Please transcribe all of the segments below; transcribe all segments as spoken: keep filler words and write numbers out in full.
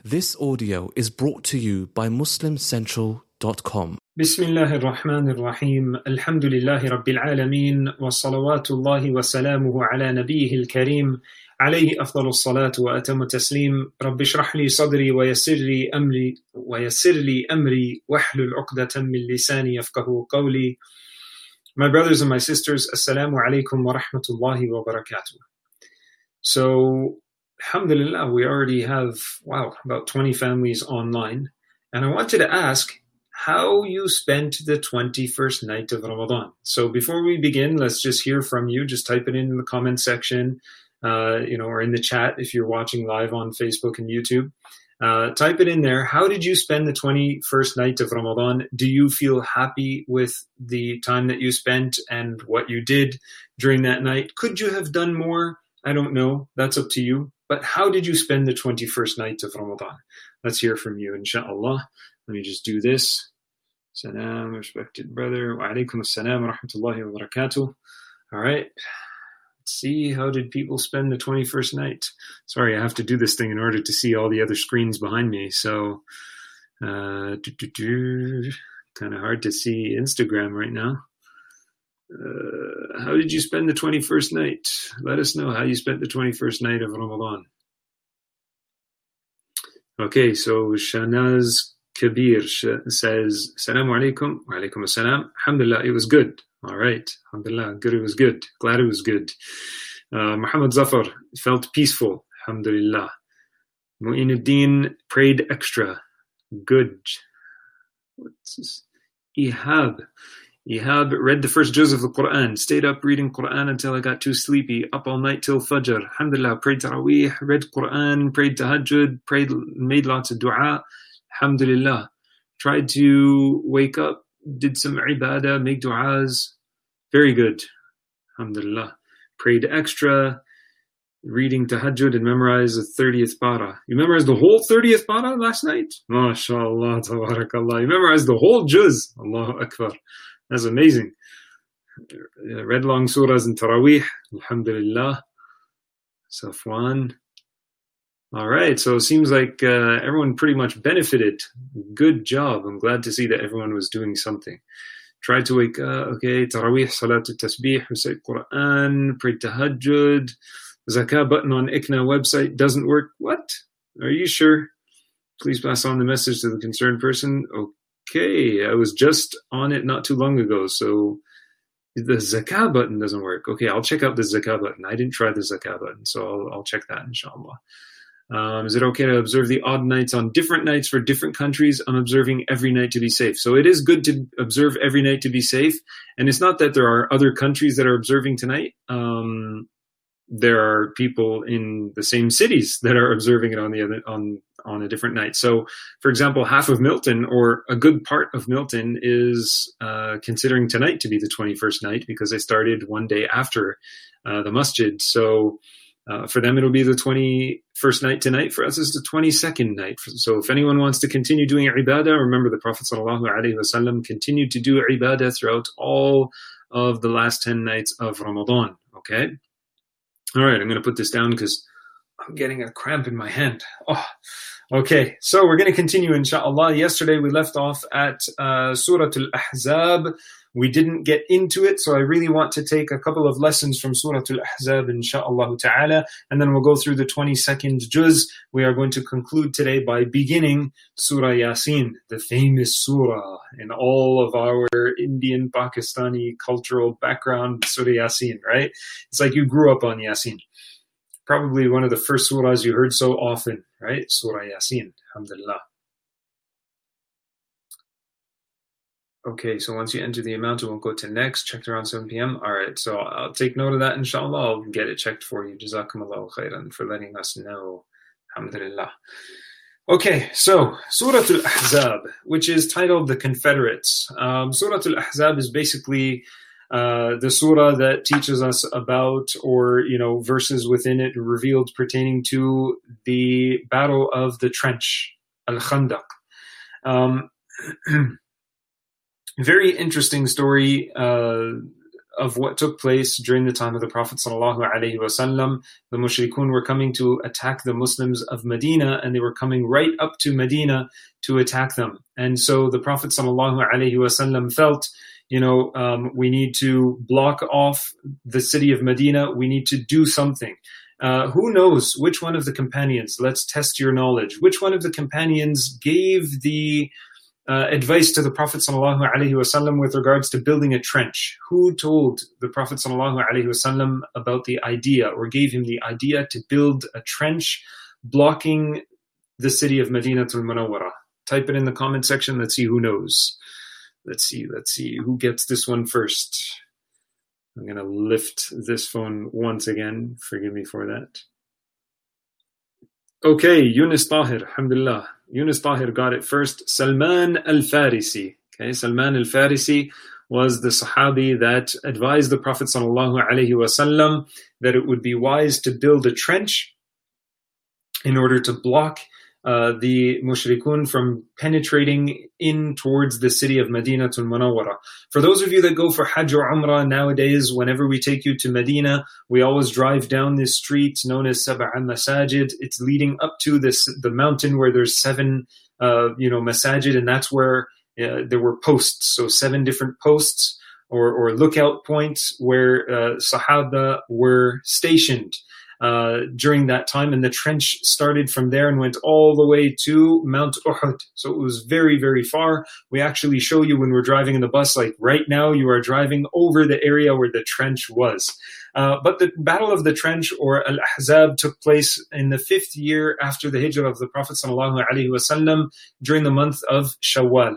This audio is brought to you by muslim central dot com. بسم الله الرحمن الرحيم الحمد لله رب العالمين وصلوات الله وسلامه على نبيه الكريم عليه أفضل الصلاة وأتم التسليم رب اشرح لي صدري ويسر لي أمري ويسر لي أمري واحلل عقدة من لساني يفقه قولي. My brothers and my sisters, Assalamu alaikum wa rahmatullahi wa barakatuh. So, alhamdulillah, we already have, wow, about twenty families online. And I wanted to ask how you spent the twenty-first night of Ramadan. So before we begin, let's just hear from you. Just type it in the comment section, uh, you know, or in the chat if you're watching live on Facebook and YouTube. Uh, type it in there. How did you spend the twenty-first night of Ramadan? Do you feel happy with the time that you spent and what you did during that night? Could you have done more? I don't know. That's up to you. But how did you spend the twenty-first night of Ramadan? Let's hear from you, inshallah. Let me just do this. Salam, respected brother. Wa alaikum assalam wa rahmatullahi wa barakatuh. All right. Let's see, how did people spend the twenty-first night? Sorry, I have to do this thing in order to see all the other screens behind me. So, uh, kind of hard to see Instagram right now. Uh, how did you spend the twenty-first night? Let us know how you spent the twenty-first night of Ramadan. Okay, so Shanaz Kabir says, Assalamu alaikum, wa alaikum assalam. Alhamdulillah, it was good. All right, alhamdulillah, good, it was good. Glad it was good. Uh, Muhammad Zafar felt peaceful. Alhamdulillah. Mu'inuddin prayed extra. Good. What's this? Ihab. Ihab read the first juz of the Quran, stayed up reading Quran until I got too sleepy, up all night till Fajr. Alhamdulillah, prayed Taraweeh, read Quran, prayed Tahajjud, prayed, made lots of dua. Alhamdulillah. Tried to wake up, did some ibadah, make du'as. Very good. Alhamdulillah. Prayed extra, reading tahajjud and memorized the thirtieth para. You memorized the whole thirtieth para last night? MashaAllah, tabarakallah. You memorized the whole juz. Allahu Akbar. That's amazing. Read long surahs in Taraweeh. Alhamdulillah. Safwan. All right, so it seems like uh, everyone pretty much benefited. Good job. I'm glad to see that everyone was doing something. Tried to wake up, okay, Taraweeh, Salatul Tasbih, recite Quran, pray Tahajjud. Zakah button on I C N A website doesn't work. What? Are you sure? Please pass on the message to the concerned person. Okay, I was just on it not too long ago, so the Zakah button doesn't work. Okay, I'll check out the Zakah button. I didn't try the Zakah button, so I'll, I'll check that, inshallah. Um, is it okay to observe the odd nights on different nights for different countries? I'm observing every night to be safe. So it is good to observe every night to be safe. And it's not that there are other countries that are observing tonight. Um, there are people in the same cities that are observing it on the other, on, on a different night. So, for example, half of Milton, or a good part of Milton, is uh, considering tonight to be the twenty-first night because they started one day after uh, the masjid. So, Uh, for them, it'll be the twenty-first night tonight. For us, it's the twenty-second night. So if anyone wants to continue doing ibadah, remember the Prophet ﷺ continued to do ibadah throughout all of the last ten nights of Ramadan. Okay? All right, I'm going to put this down because I'm getting a cramp in my hand. Oh, okay, so we're going to continue, inshallah. Yesterday, we left off at uh, Surah Al-Ahzab. We didn't get into it, so I really want to take a couple of lessons from Surah Al-Ahzab, insha'Allah ta'ala, and then we'll go through the twenty-second juz. We are going to conclude today by beginning Surah Yasin, the famous surah in all of our Indian, Pakistani cultural background, Surah Yasin, right? It's like you grew up on Yasin. Probably one of the first surahs you heard so often, right? Surah Yasin, alhamdulillah. Okay, so once you enter the amount, it will go to next, checked around seven p.m. All right, so I'll take note of that, inshallah. I'll get it checked for you. Jazakumullahu khairan for letting us know. Alhamdulillah. Okay, so Surah Al-Ahzab, which is titled The Confederates. Um, Surah Al-Ahzab is basically uh, the surah that teaches us about, or, you know, verses within it revealed pertaining to the Battle of the Trench, Al-Khandaq. Um, very interesting story. Uh, of what took place during the time of the Prophet sallallahu alaihi wasallam. The mushrikun were coming to attack the Muslims of Medina, and they were coming right up to Medina to attack them. And so the Prophet sallallahu alaihi wasallam felt, you know, um, we need to block off the city of Medina. We need to do something. Uh, who knows which one of the companions, let's test your knowledge, which one of the companions gave the uh, advice to the Prophet sallallahu alaihi wasallam with regards to building a trench? Who told the Prophet sallallahu alaihi wasallam about the idea, or gave him the idea to build a trench blocking the city of Madinatul Munawwara? Type it in the comment section. Let's see who knows. Let's see, let's see who gets this one first. I'm going to lift this phone once again. Forgive me for that. Okay, Yunus Tahir, alhamdulillah. Yunus Tahir got it first. Salman al-Farisi. Okay, Salman al-Farisi was the Sahabi that advised the Prophet sallallahu alaihi wasallam that it would be wise to build a trench in order to block Uh, the mushrikun from penetrating in towards the city of Madinatul Munawwara. For those of you that go for Hajj or Umrah nowadays, whenever we take you to Medina, we always drive down this street known as Sab'a Masajid. It's leading up to this the mountain where there's seven, uh, you know, masajid, and that's where uh, there were posts. So seven different posts or, or lookout points where uh, Sahaba were stationed Uh, during that time, and the trench started from there and went all the way to Mount Uhud. So it was very, very far. We actually show you when we're driving in the bus, like right now you are driving over the area where the trench was. Uh, but the Battle of the Trench, or Al-Ahzab, took place in the fifth year after the hijrah of the Prophet sallallahu alaihi wasallam during the month of Shawwal.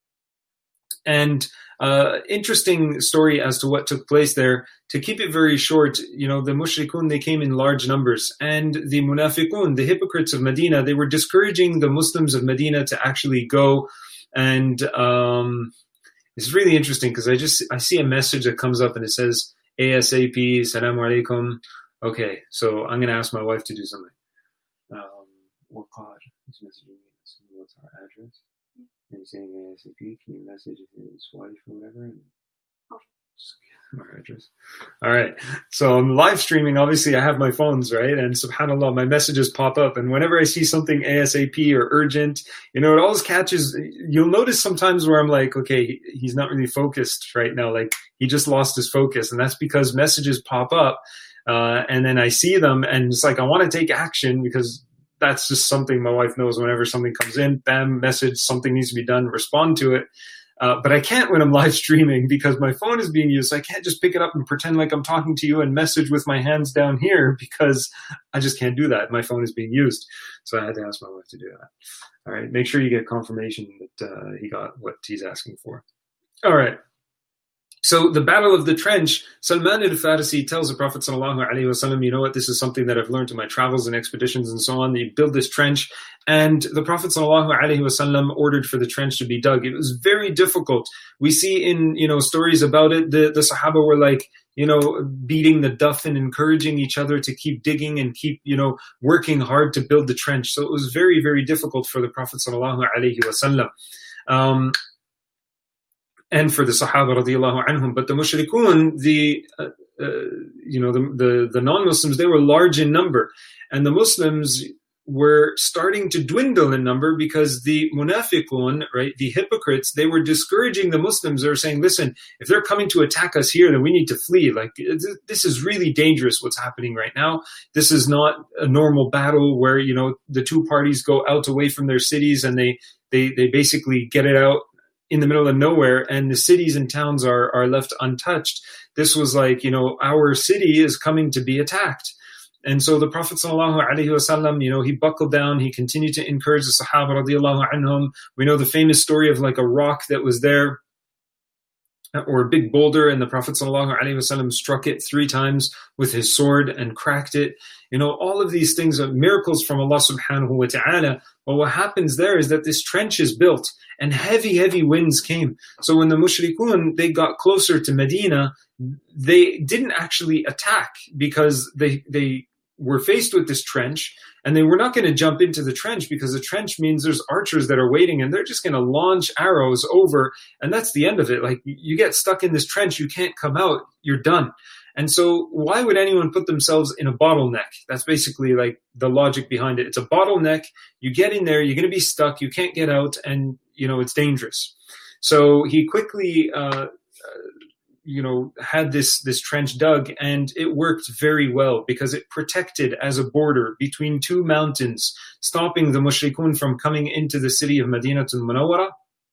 And uh, interesting story as to what took place there. To keep it very short, you know, the mushrikun, they came in large numbers, and the munafiqun, the hypocrites of Medina, they were discouraging the Muslims of Medina to actually go. And um, it's really interesting because I just I see a message that comes up and it says ASAP, Assalamu alaikum. Okay, so I'm going to ask my wife to do something. Um, what card? He's messaging me. What's our address? And he's saying ASAP. Can you message his wife or whatever? And just our address. All right. So I'm live streaming. Obviously, I have my phones, right? And subhanAllah, my messages pop up. And whenever I see something ASAP or urgent, you know, it always catches. You'll notice sometimes where I'm like, okay, he's not really focused right now. Like he just lost his focus. And that's because messages pop up. Uh, and then I see them and it's like, I want to take action because that's just something my wife knows. Whenever something comes in, bam, message, something needs to be done, respond to it. Uh, but I can't when I'm live streaming because my phone is being used. So I can't just pick it up and pretend like I'm talking to you and message with my hands down here because I just can't do that. My phone is being used. So I had to ask my wife to do that. All right. Make sure you get confirmation that uh, he got what he's asking for. All right. So the Battle of the Trench, Salman al-Farisi tells the Prophet sallallahu alaihi wasallam, you know what, this is something that I've learned in my travels and expeditions and so on. You build this trench. And the Prophet sallallahu alaihi wasallam ordered for the trench to be dug. It was very difficult. We see in, you know, stories about it, the, the Sahaba were like, you know, beating the duff and encouraging each other to keep digging and keep, you know, working hard to build the trench. So it was very, very difficult for the Prophet sallallahu alaihi wasallam. Um, and for the Sahaba radiallahu anhum. But the mushrikun, the, uh, uh, you know, the, the, the non-Muslims, they were large in number. And the Muslims were starting to dwindle in number because the munafiqun, right, the hypocrites, they were discouraging the Muslims. They were saying, listen, if they're coming to attack us here, then we need to flee. Like, this is really dangerous what's happening right now. This is not a normal battle where, you know, the two parties go out away from their cities and they, they, they basically get it out in the middle of nowhere and the cities and towns are, are left untouched. This was like, you know, our city is coming to be attacked. And so the Prophet sallallahu alaihi wasallam, you know, he buckled down. He continued to encourage the Sahaba radiallahu anhum. We know the famous story of like a rock that was there or a big boulder, and the Prophet sallallahu alaihi wasallam struck it three times with his sword and cracked it. You know, all of these things are miracles from Allah subhanahu wa ta'ala. But what happens there is that this trench is built and heavy, heavy winds came. So when the mushrikun, they got closer to Medina, they didn't actually attack because they, they, were faced with this trench, and they were not going to jump into the trench because the trench means there's archers that are waiting and they're just going to launch arrows over, and that's the end of it. Like, you get stuck in this trench, you can't come out, you're done. And so why would anyone put themselves in a bottleneck? That's basically like the logic behind it. It's a bottleneck. You get in there, you're going to be stuck, you can't get out, and, you know, it's dangerous. So he quickly, uh, you know, had this, this trench dug, and it worked very well because it protected as a border between two mountains, stopping the mushrikun from coming into the city of Madinatul Munawwara.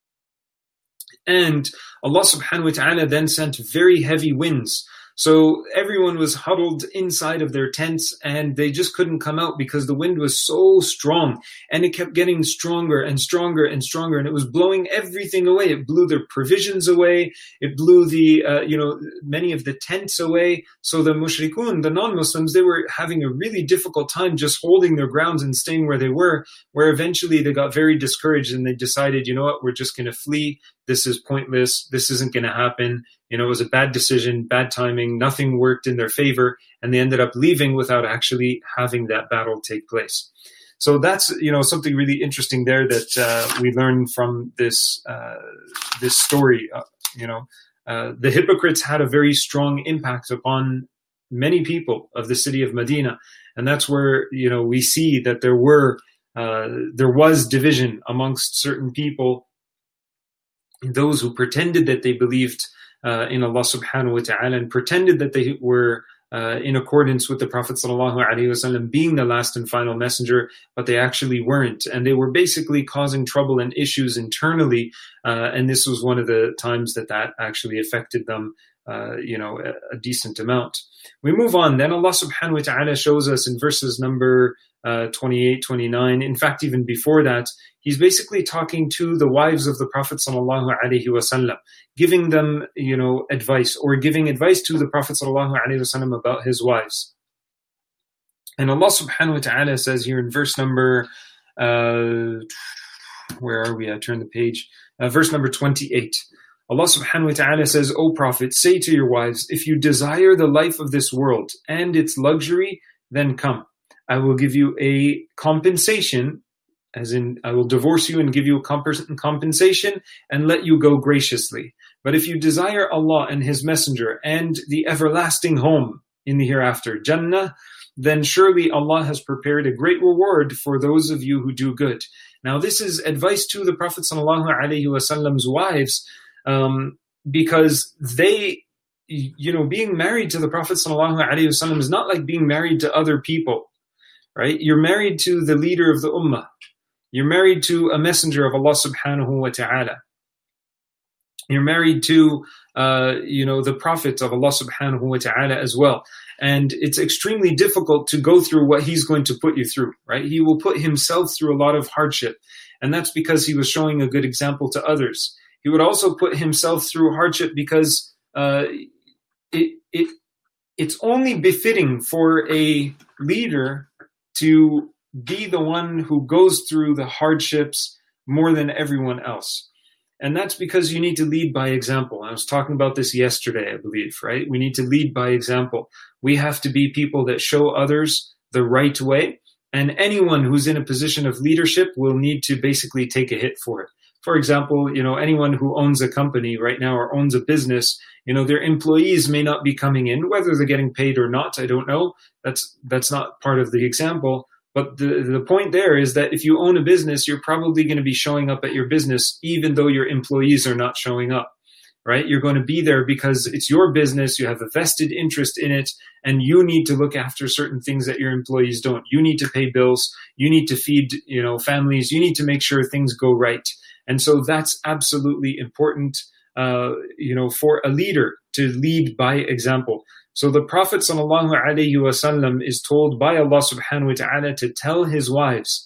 And Allah subhanahu wa ta'ala then sent very heavy winds. So everyone was huddled inside of their tents, and they just couldn't come out because the wind was so strong, and it kept getting stronger and stronger and stronger, and it was blowing everything away. It blew their provisions away. It blew the, uh, you know, many of the tents away. So the mushrikun, the non-Muslims, they were having a really difficult time just holding their grounds and staying where they were, where eventually they got very discouraged and they decided, you know what, we're just going to flee. This is pointless. This isn't going to happen. You know, it was a bad decision, bad timing. Nothing worked in their favor, and they ended up leaving without actually having that battle take place. So that's, you know, something really interesting there that uh, we learn from this uh, this story. Uh, you know, uh, the hypocrites had a very strong impact upon many people of the city of Medina, and that's where, you know, we see that there were uh, there was division amongst certain people. Those who pretended that they believed uh, in Allah subhanahu wa ta'ala and pretended that they were uh, in accordance with the Prophet sallallahu alaihi wasallam being the last and final messenger, but they actually weren't. And they were basically causing trouble and issues internally. Uh, and this was one of the times that that actually affected them, uh, you know, a, a decent amount. We move on. Then Allah subhanahu wa ta'ala shows us in verses number uh, twenty-eight, twenty-nine. In fact, even before that, he's basically talking to the wives of the Prophet sallallahu alaihi wasallam, giving them, you know, advice, or giving advice to the Prophet sallallahu alaihi wasallam about his wives. And Allah subhanahu wa ta'ala says here in verse number, uh, where are we? I turn the page. Uh, verse number twenty-eight. Allah subhanahu wa ta'ala says, O Prophet, say to your wives, if you desire the life of this world and its luxury, then come. I will give you a compensation, as in I will divorce you and give you a comp- compensation and let you go graciously. But if you desire Allah and His Messenger and the everlasting home in the hereafter, Jannah, then surely Allah has prepared a great reward for those of you who do good. Now this is advice to the Prophet sallallahu alaihi wasallam's wives, um, because they, you know, being married to the Prophet sallallahu alaihi wasallam is not like being married to other people, right? You're married to the leader of the ummah. You're married to a messenger of Allah subhanahu wa ta'ala. You're married to, uh, you know, the prophet of Allah subhanahu wa ta'ala as well. And it's extremely difficult to go through what he's going to put you through, right? He will put himself through a lot of hardship. And that's because he was showing a good example to others. He would also put himself through hardship because uh, it, it it's only befitting for a leader to be the one who goes through the hardships more than everyone else. And that's because you need to lead by example. I was talking about this yesterday, I believe, right? We need to lead by example. We have to be people that show others the right way. And anyone who's in a position of leadership will need to basically take a hit for it. For example, you know, anyone who owns a company right now or owns a business, you know, their employees may not be coming in, whether they're getting paid or not, I don't know. That's that's not part of the example. But the, the point there is that if you own a business, you're probably going to be showing up at your business even though your employees are not showing up, right? You're going to be there because it's your business, you have a vested interest in it, and you need to look after certain things that your employees don't. You need to pay bills, you need to feed, you know, families, you need to make sure things go right. And so that's absolutely important, uh, you know, for a leader to lead by example. So the Prophet sallallahu alaihi wasallam is told by Allah subhanahu wa ta'ala to tell his wives,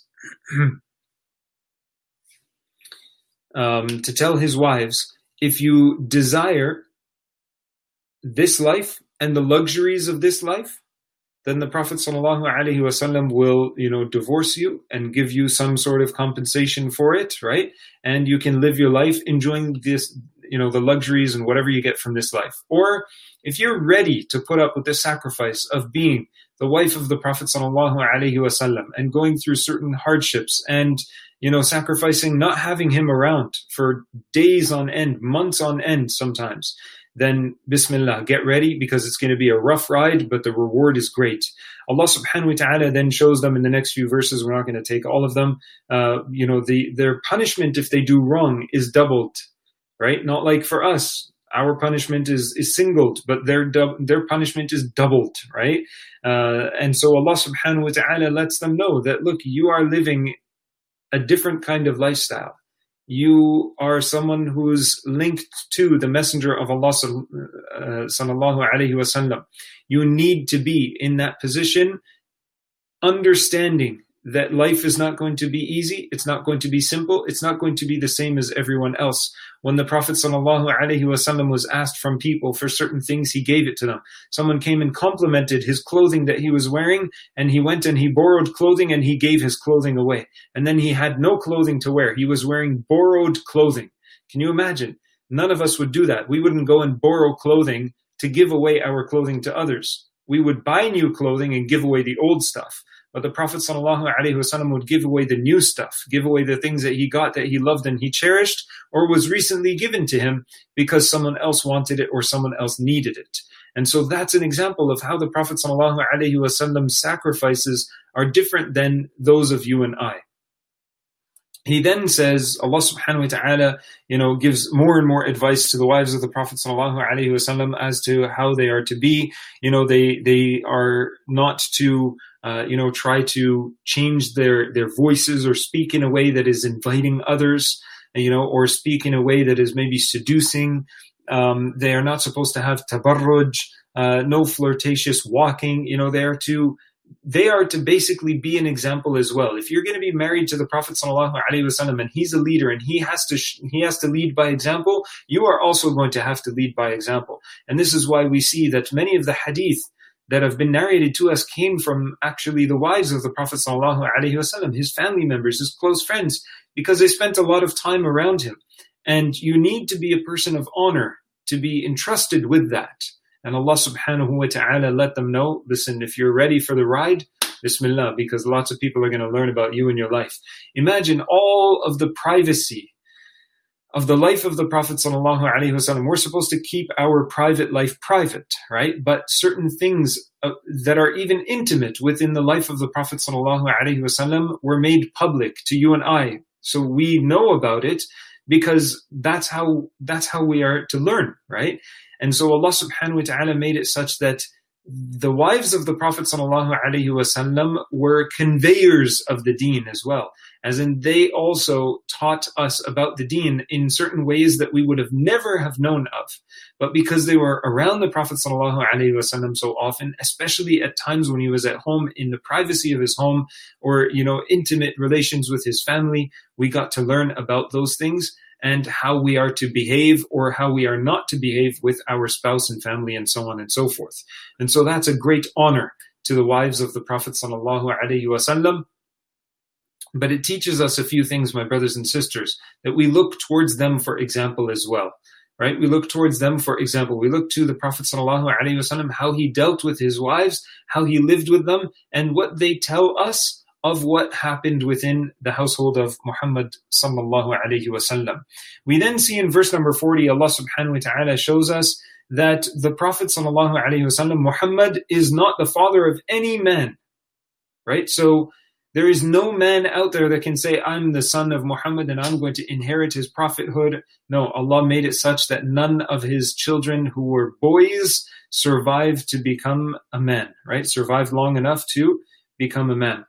um, to tell his wives, if you desire this life and the luxuries of this life, then the Prophet sallallahu alaihi wasallam will, you know, divorce you and give you some sort of compensation for it, right? And you can live your life enjoying this, you know, the luxuries and whatever you get from this life. Or if you're ready to put up with the sacrifice of being the wife of the Prophet sallallahu alaihi wasallam, and going through certain hardships and, you know, sacrificing not having him around for days on end, months on end sometimes, then Bismillah, get ready, because it's going to be a rough ride, but the reward is great. Allah subhanahu wa ta'ala then shows them in the next few verses, we're not going to take all of them, uh, you know, the their punishment if they do wrong is doubled, right? Not like for us, our punishment is, is singled, but their dub- their punishment is doubled, right? Uh, and so Allah subhanahu wa ta'ala lets them know that, look, you are living a different kind of lifestyle. You are someone who's linked to the Messenger of Allah uh, sallallahu alaihi wasallam. You need to be in that position, understanding that life is not going to be easy, it's not going to be simple, it's not going to be the same as everyone else. When the Prophet sallallahu alaihi wasallam was asked from people for certain things, he gave it to them. Someone came and complimented his clothing that he was wearing, and he went and he borrowed clothing and he gave his clothing away. And then he had no clothing to wear. He was wearing borrowed clothing. Can you imagine? None of us would do that. We wouldn't go and borrow clothing to give away our clothing to others. We would buy new clothing and give away the old stuff. But the Prophet ﷺ would give away the new stuff, give away the things that he got, that he loved and he cherished, or was recently given to him because someone else wanted it or someone else needed it. And so that's an example of how the Prophet ﷺ's sacrifices are different than those of you and I. He then says, Allah subhanahu wa ta'ala, you know, gives more and more advice to the wives of the Prophet sallallahu alaihi wasallam as to how they are to be. You know, they they are not to, uh, you know, try to change their, their voices or speak in a way that is inviting others, you know, or speak in a way that is maybe seducing. Um, they are not supposed to have tabarruj, uh, no flirtatious walking. You know, they are to They are to basically be an example as well. If you're going to be married to the Prophet sallallahu alaihi wasallam and he's a leader and he has to sh- he has to lead by example, you are also going to have to lead by example. And this is why we see that many of the hadith that have been narrated to us came from actually the wives of the Prophet sallallahu alaihi wasallam, his family members, his close friends, because they spent a lot of time around him. And you need to be a person of honor to be entrusted with that. And Allah subhanahu wa ta'ala let them know, listen, if you're ready for the ride, Bismillah, because lots of people are going to learn about you and your life. Imagine all of the privacy of the life of the Prophet sallallahu alaihi wasallam. We're supposed to keep our private life private, right? But certain things uh, that are even intimate within the life of the Prophet sallallahu alaihi wasallam were made public to you and I. So we know about it because that's how, that's how we are to learn, right? And so Allah subhanahu wa ta'ala made it such that the wives of the Prophet sallallahu alaihi wasallam were conveyors of the deen as well. As in, they also taught us about the deen in certain ways that we would have never have known of. But because they were around the Prophet sallallahu alaihi wasallam so often, especially at times when he was at home in the privacy of his home, or, you know, intimate relations with his family, we got to learn about those things and how we are to behave or how we are not to behave with our spouse and family and so on and so forth. And so that's a great honor to the wives of the Prophet sallallahu alaihi wasallam. But it teaches us a few things, my brothers and sisters, that we look towards them for example as well, right? We look towards them for example. We look to the Prophet sallallahu alaihi wasallam, how he dealt with his wives, how he lived with them, and what they tell us of what happened within the household of Muhammad sallallahu alaihi wasallam. We then see in verse number forty, Allah subhanahu wa ta'ala shows us that the Prophet sallallahu alaihi wasallam, Muhammad, is not the father of any man, right? So there is no man out there that can say, I'm the son of Muhammad and I'm going to inherit his prophethood. No, Allah made it such that none of his children who were boys survived to become a man, right? Survived long enough to become a man.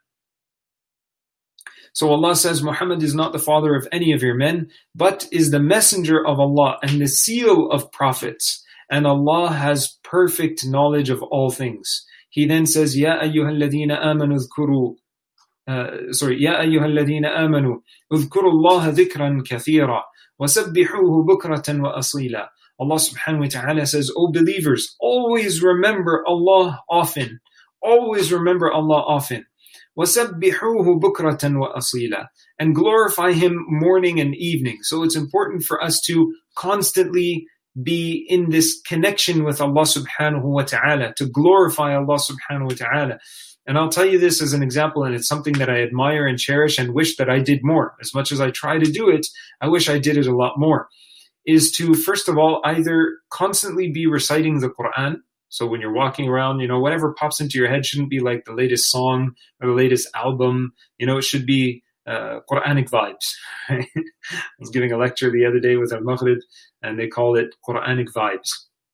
So Allah says, Muhammad is not the father of any of your men, but is the messenger of Allah and the seal of prophets. And Allah has perfect knowledge of all things. He then says, Ya ayyuhal ladhina amanu dhkuru, uh, sorry, Ya ayyuhal ladhina amanu, udhkuru Allah dhikran kathira, wa sabbihuhu bukratan wa asila. Allah subhanahu wa ta'ala says, O believers, always remember Allah often. Always remember Allah often. وَسَبِّحُوهُ بُكْرَةً وَأَصِيلًا, and glorify him morning and evening. So it's important for us to constantly be in this connection with Allah subhanahu wa ta'ala, to glorify Allah subhanahu wa ta'ala. And I'll tell you this as an example, and it's something that I admire and cherish and wish that I did more. As much as I try to do it, I wish I did it a lot more. Is to, first of all, either constantly be reciting the Quran. So when you're walking around, you know, whatever pops into your head shouldn't be like the latest song or the latest album. You know, it should be uh, Quranic vibes. I was giving a lecture the other day with Al-Maghrib, and they call it Quranic vibes.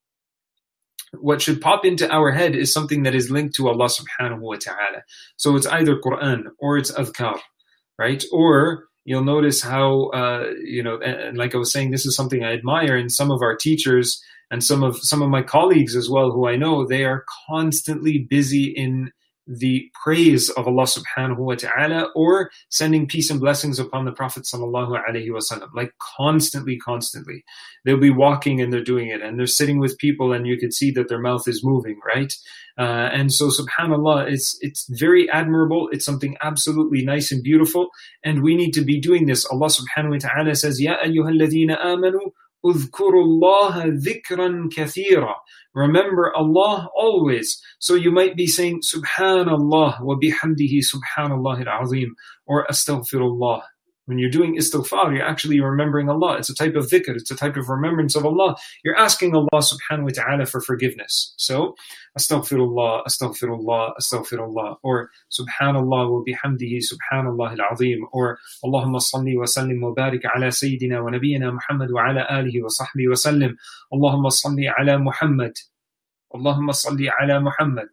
What should pop into our head is something that is linked to Allah subhanahu wa ta'ala. So it's either Quran or it's adhkar, right? Or you'll notice how, uh, you know, and, and like I was saying, this is something I admire in some of our teachers and some of some of my colleagues as well, who I know, they are constantly busy in the praise of Allah subhanahu wa ta'ala, or sending peace and blessings upon the Prophet sallallahu alaihi wasallam, like constantly, constantly. They'll be walking and they're doing it, and they're sitting with people and you can see that their mouth is moving, right? Uh, and so subhanallah, it's, it's very admirable. It's something absolutely nice and beautiful. And we need to be doing this. Allah subhanahu wa ta'ala says, Ya ayyuhalladhina amanu, udhkurullaha dhikran kathira. Remember Allah always. So you might be saying, Subhanallah wa bihamdihi subhanallah al-azim, or astaghfirullah. When you're doing istighfar, you're actually remembering Allah. It's a type of dhikr. It's a type of remembrance of Allah. You're asking Allah subhanahu wa ta'ala for forgiveness. So, astaghfirullah, astaghfirullah, astaghfirullah, or subhanallah wa bihamdihi subhanallah al-azim, or Allahumma salli wa sallim wa barik ala sayyidina wa nabiyyina Muhammad wa ala alihi wa sahbihi wa sallim. Allahumma salli ala Muhammad. Allahumma salli ala Muhammad.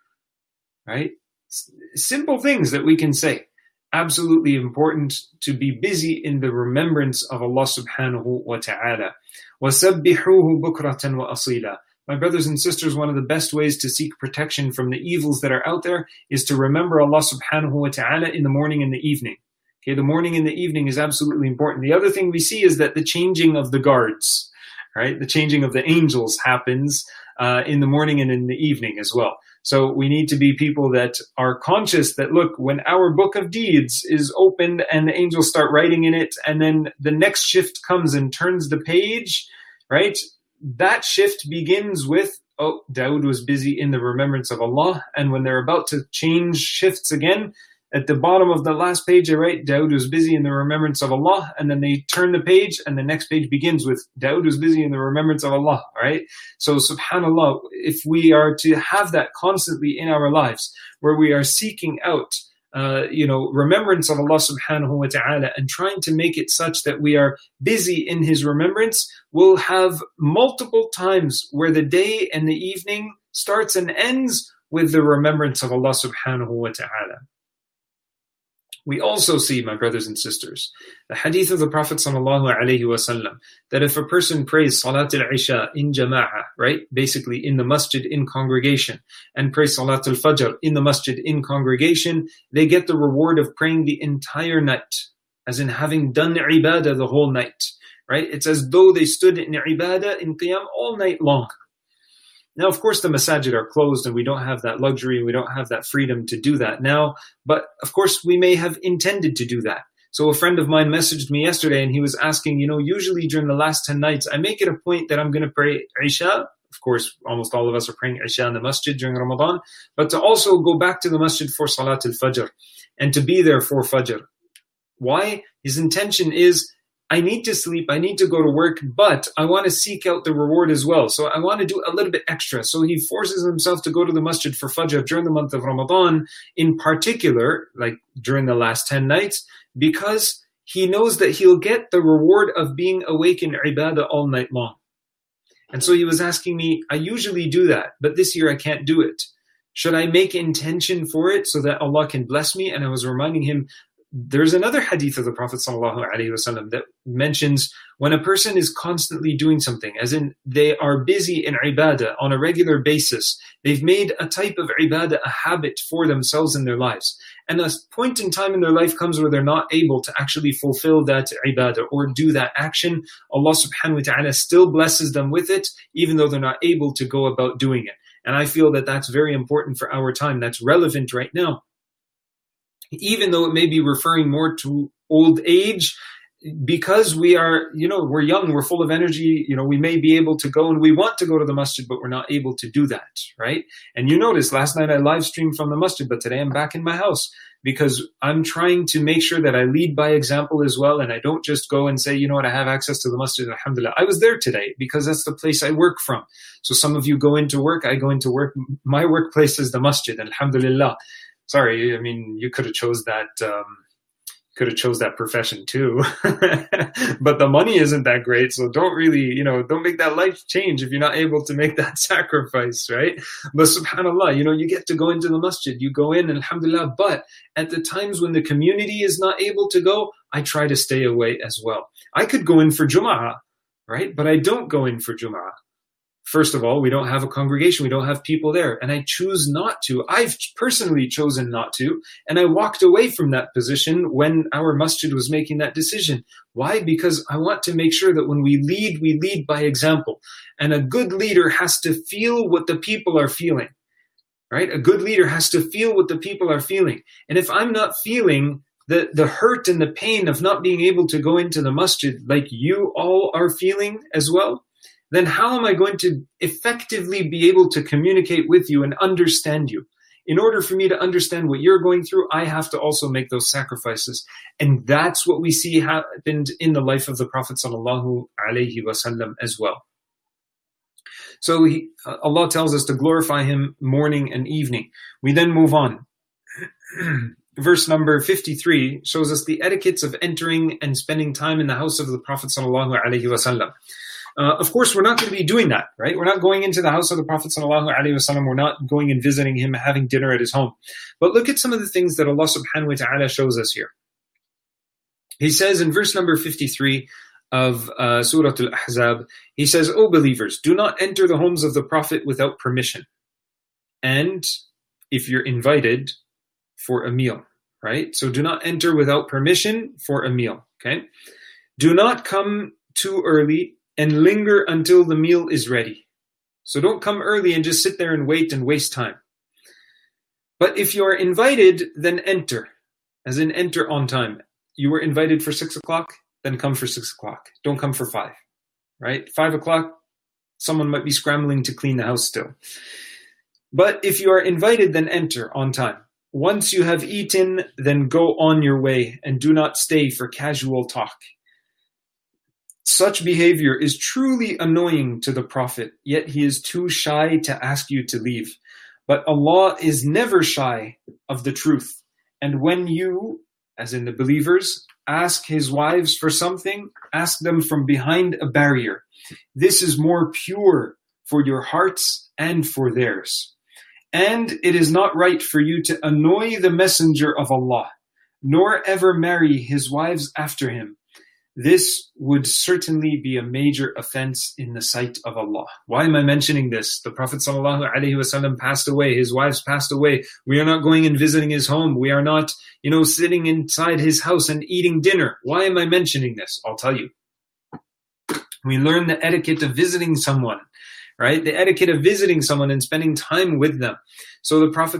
Right? S- simple things that we can say. Absolutely important to be busy in the remembrance of Allah subhanahu wa ta'ala. وَسَبِّحُوهُ بُكْرَةً وَأَصِيلًا. My brothers and sisters, one of the best ways to seek protection from the evils that are out there is to remember Allah subhanahu wa ta'ala in the morning and the evening. Okay, the morning and the evening is absolutely important. The other thing we see is that the changing of the guards, right? The changing of the angels happens uh, in the morning and in the evening as well. So we need to be people that are conscious that, look, when our book of deeds is opened and the angels start writing in it, and then the next shift comes and turns the page, right? That shift begins with, oh, Dawood was busy in the remembrance of Allah. And when they're about to change shifts again, at the bottom of the last page, they write, Dawood was busy in the remembrance of Allah. And then they turn the page, and the next page begins with, Dawood was busy in the remembrance of Allah, right? So subhanAllah, if we are to have that constantly in our lives, where we are seeking out, uh, you know, remembrance of Allah subhanahu wa ta'ala, and trying to make it such that we are busy in His remembrance, we'll have multiple times where the day and the evening starts and ends with the remembrance of Allah subhanahu wa ta'ala. We also see, my brothers and sisters, the hadith of the Prophet sallallahu alaihi wasallam, that if a person prays Salat al-Isha in jama'ah, right, basically in the masjid in congregation, and prays Salat al-Fajr in the masjid in congregation, they get the reward of praying the entire night, as in having done ibadah the whole night, right? It's as though they stood in ibadah, in qiyam, all night long. Now, of course, the masajid are closed and we don't have that luxury, we don't have that freedom to do that now. But of course, we may have intended to do that. So a friend of mine messaged me yesterday and he was asking, you know, usually during the last ten nights, I make it a point that I'm going to pray Isha. Of course, almost all of us are praying Isha in the masjid during Ramadan, but to also go back to the masjid for Salat al-Fajr and to be there for Fajr. Why? His intention is, I need to sleep, I need to go to work, but I want to seek out the reward as well. So I want to do a little bit extra. So he forces himself to go to the masjid for Fajr during the month of Ramadan, in particular, like during the last ten nights, because he knows that he'll get the reward of being awake in ibadah all night long. And so he was asking me, I usually do that, but this year I can't do it. Should I make intention for it so that Allah can bless me? And I was reminding him, there's another hadith of the Prophet ﷺ that mentions when a person is constantly doing something, as in they are busy in ibadah on a regular basis, they've made a type of ibadah a habit for themselves in their lives. And a point in time in their life comes where they're not able to actually fulfill that ibadah or do that action. Allah subhanahu wa ta'ala still blesses them with it, even though they're not able to go about doing it. And I feel that that's very important for our time. That's relevant right now. Even though it may be referring more to old age, because we are, you know, we're young, we're full of energy, you know, we may be able to go and we want to go to the masjid, but we're not able to do that, right? And you notice last night I live streamed from the masjid, but today I'm back in my house because I'm trying to make sure that I lead by example as well. And I don't just go and say, you know what, I have access to the masjid, alhamdulillah. I was there today because that's the place I work from. So some of you go into work, I go into work. My workplace is the masjid, alhamdulillah. Sorry, I mean, you could have chose that, um, could have chose that profession too. But the money isn't that great. So don't really, you know, don't make that life change if you're not able to make that sacrifice, right? But subhanAllah, you know, you get to go into the masjid, you go in, alhamdulillah. But at the times when the community is not able to go, I try to stay away as well. I could go in for Jum'ah, right? But I don't go in for Jum'ah. First of all, we don't have a congregation. We don't have people there. And I choose not to. I've personally chosen not to. And I walked away from that position when our masjid was making that decision. Why? Because I want to make sure that when we lead, we lead by example. And a good leader has to feel what the people are feeling, right? A good leader has to feel what the people are feeling. And if I'm not feeling the, the hurt and the pain of not being able to go into the masjid like you all are feeling as well, then how am I going to effectively be able to communicate with you and understand you? In order for me to understand what you're going through, I have to also make those sacrifices. And that's what we see happened in the life of the Prophet sallallahu alaihi wasallam as well. So he, Allah tells us to glorify Him morning and evening. We then move on. Verse number fifty-three shows us the etiquettes of entering and spending time in the house of the Prophet sallallahu alaihi wasallam. Uh, of course, we're not going to be doing that, right? We're not going into the house of the Prophet sallallahu alaihi wasallam. We're not going and visiting him, having dinner at his home. But look at some of the things that Allah subhanahu wa ta'ala shows us here. He says in verse number fifty-three of uh, Surah Al-Ahzab, he says, O believers, do not enter the homes of the Prophet without permission. And if you're invited for a meal, right? So do not enter without permission for a meal, okay? Do not come too early and linger until the meal is ready. So don't come early and just sit there and wait and waste time. But if you are invited, then enter, as in enter on time. You were invited for six o'clock, then come for six o'clock. Don't come for five, right? Five o'clock, someone might be scrambling to clean the house still. But if you are invited, then enter on time. Once you have eaten, then go on your way and do not stay for casual talk. Such behavior is truly annoying to the Prophet, yet he is too shy to ask you to leave. But Allah is never shy of the truth. And when you, as in the believers, ask his wives for something, ask them from behind a barrier. This is more pure for your hearts and for theirs. And it is not right for you to annoy the Messenger of Allah, nor ever marry his wives after him. This would certainly be a major offense in the sight of Allah. Why am I mentioning this? The Prophet ﷺ passed away. His wives passed away. We are not going and visiting his home. We are not, you know, sitting inside his house and eating dinner. Why am I mentioning this? I'll tell you. We learn the etiquette of visiting someone, right? The etiquette of visiting someone and spending time with them. So the Prophet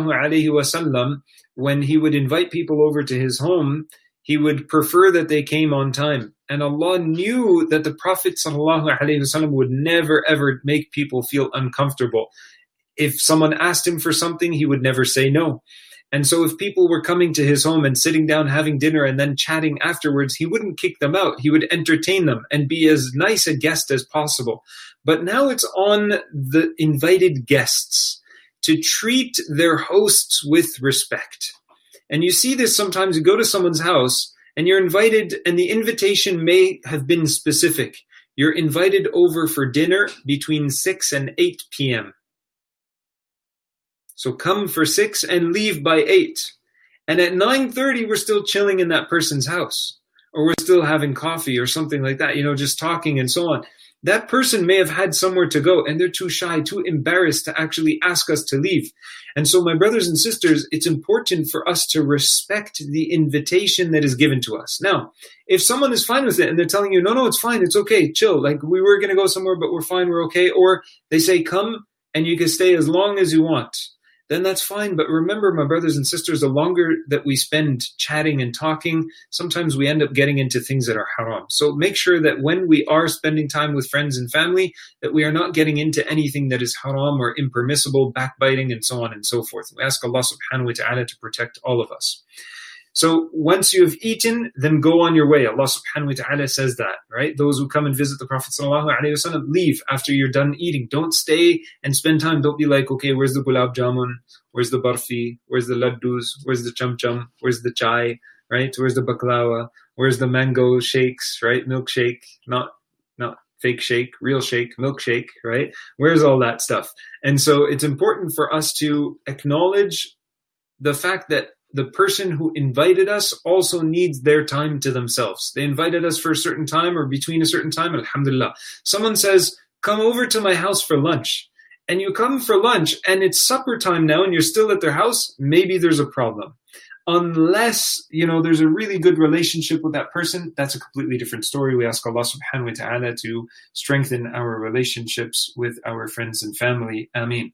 ﷺ, when he would invite people over to his home, he would prefer that they came on time. And Allah knew that the Prophet ﷺ would never ever make people feel uncomfortable. If someone asked him for something, he would never say no. And so if people were coming to his home and sitting down having dinner and then chatting afterwards, he wouldn't kick them out. He would entertain them and be as nice a guest as possible. But now it's on the invited guests to treat their hosts with respect. And you see this sometimes. You go to someone's house and you're invited, and the invitation may have been specific. You're invited over for dinner between six and eight p.m. So come for six and leave by eight. And at nine thirty, we're still chilling in that person's house, or we're still having coffee or something like that, you know, just talking and so on. That person may have had somewhere to go and they're too shy, too embarrassed to actually ask us to leave. And so, my brothers and sisters, it's important for us to respect the invitation that is given to us. Now, if someone is fine with it and they're telling you, no, no, it's fine, it's okay, chill, like we were going to go somewhere, but we're fine, we're okay. Or they say, come and you can stay as long as you want. then that's fine. But remember, my brothers and sisters, the longer that we spend chatting and talking, sometimes we end up getting into things that are haram. So make sure that when we are spending time with friends and family, that we are not getting into anything that is haram or impermissible, backbiting, and so on and so forth. We ask Allah subhanahu wa ta'ala to protect all of us. So once you have eaten, then go on your way. Allah subhanahu wa ta'ala says that, right? Those who come and visit the Prophet sallallahu alaihi wasallam, leave after you're done eating. Don't stay and spend time. Don't be like, okay, where's the gulab jamun? Where's the barfi? Where's the laddus? Where's the cham cham? Where's the chai? Right? Where's the baklawa? Where's the mango shakes? Right? Milkshake, not not fake shake, real shake, milkshake, right? Where's all that stuff? And so it's important for us to acknowledge the fact that the person who invited us also needs their time to themselves. They invited us for a certain time or between a certain time, alhamdulillah. Someone says, come over to my house for lunch. And you come for lunch and it's supper time now and you're still at their house, maybe there's a problem. Unless, you know, there's a really good relationship with that person, that's a completely different story. We ask Allah subhanahu wa ta'ala to strengthen our relationships with our friends and family. Ameen.